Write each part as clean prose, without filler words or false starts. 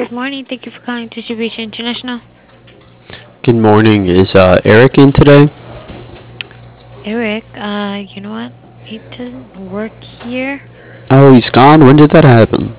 Good morning. Thank you for calling Distribution International. Good morning. Is Eric in today? Eric, you know what? He doesn't work here. Oh, he's gone. When did that happen?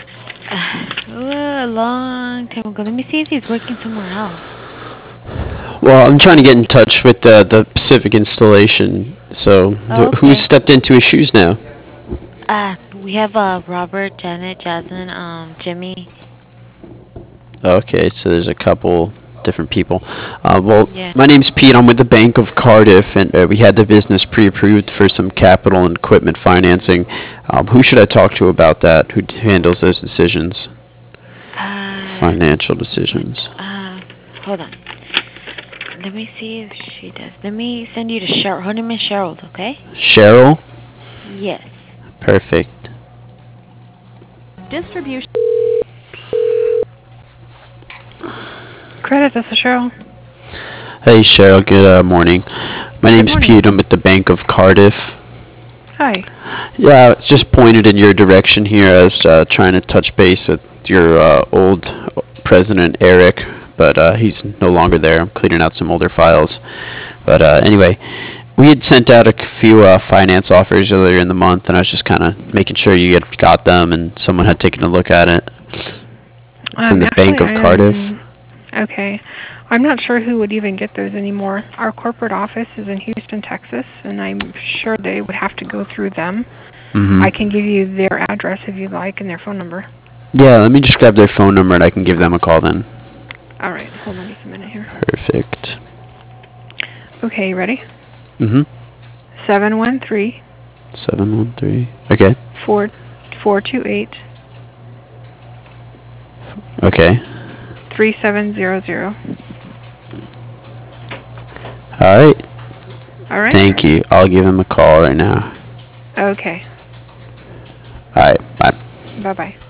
A long time ago. Let me see if he's working somewhere else. Well, I'm trying to get in touch with the Pacific installation. So, Oh, who's okay. stepped into his shoes now? We have Robert, Janet, Jasmine, Jimmy. Okay, so there's a couple different people. Well, Yeah. my name's Pete. I'm with the Bank of Cardiff, and we had the business pre-approved for some capital and equipment financing. Who should I talk to about that? Who handles those decisions? Financial decisions. Hold on. Let me see if she does. Let me send you to Cheryl. Her name is Cheryl, okay? Cheryl? Yes. Perfect. Distribution. Credit, this is Cheryl. Hey, Cheryl. Good morning. My Good name's morning. Pete. I'm with the Bank of Cardiff. Hi. Yeah, it's just pointed in your direction here. I was trying to touch base with your old president, Eric, but he's no longer there. I'm cleaning out some older files. But anyway, we had sent out a few finance offers earlier in the month, and I was just kind of making sure you had got them and someone had taken a look at it from the Bank of Cardiff. Okay. I'm not sure who would even get those anymore. Our corporate office is in Houston, Texas, and I'm sure they would have to go through them. Mm-hmm. I can give you their address if you'd like and their phone number. Yeah, let me just grab their phone number and I can give them a call then. All right. Hold on just a minute here. Perfect. Okay, you ready? Mm-hmm. 713 713. Okay. 428 Okay. 3700. All right. All right? Thank you. I'll give him a call right now. Okay. All right. Bye. Bye-bye.